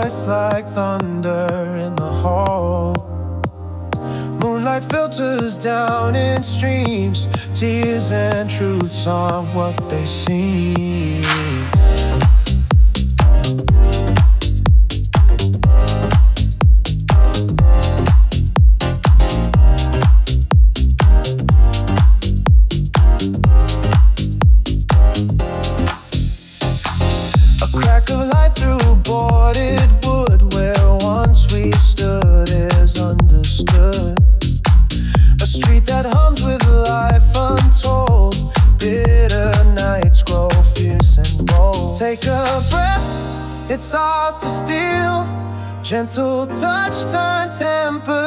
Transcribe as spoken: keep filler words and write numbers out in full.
voice like thunder in the hall. Moonlight filters down in streams. Tears and truths aren't what they seem. Crack of light through boarded wood, where once we stood is understood. A street that hums with life untold. Bitter nights grow fierce and bold. Take a breath, it's ours to steal. Gentle touch, turn temper.